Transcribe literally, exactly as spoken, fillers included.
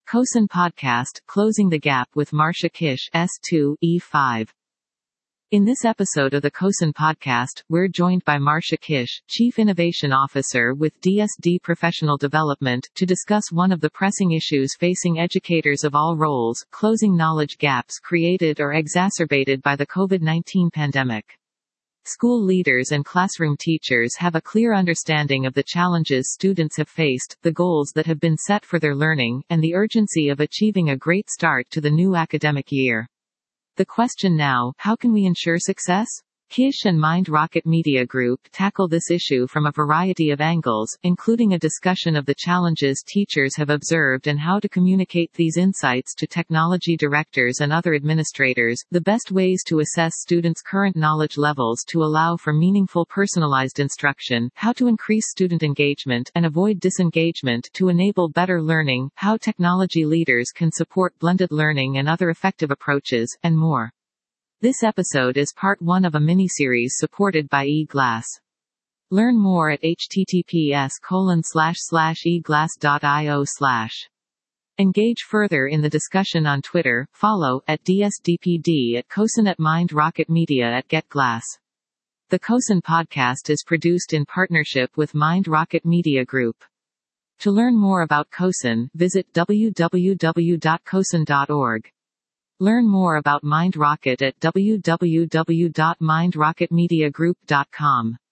CoSN Podcast, Closing the Gap with Marcia Kish, S two, E five. In this episode of the CoSN Podcast, we're joined by Marcia Kish, Chief Innovation Officer with D S D Professional Development, to discuss one of the pressing issues facing educators of all roles, closing knowledge gaps created or exacerbated by the COVID nineteen pandemic. School leaders and classroom teachers have a clear understanding of the challenges students have faced, the goals that have been set for their learning, and the urgency of achieving a great start to the new academic year. The question now, how can we ensure success? Kish and Mind Rocket Media Group tackle this issue from a variety of angles, including a discussion of the challenges teachers have observed and how to communicate these insights to technology directors and other administrators, the best ways to assess students' current knowledge levels to allow for meaningful personalized instruction, how to increase student engagement and avoid disengagement to enable better learning, how technology leaders can support blended learning and other effective approaches, and more. This episode is part one of a mini-series supported by eGlass. Learn more at https colon slash slash eglass.io slash. Engage further in the discussion on Twitter, follow, at D S D P D at CoSN at Mind Rocket Media at GetGlass. The CoSN Podcast is produced in partnership with Mind Rocket Media Group. To learn more about CoSN, visit w w w dot cosan dot org. Learn more about Mind Rocket at w w w dot mind rocket media group dot com.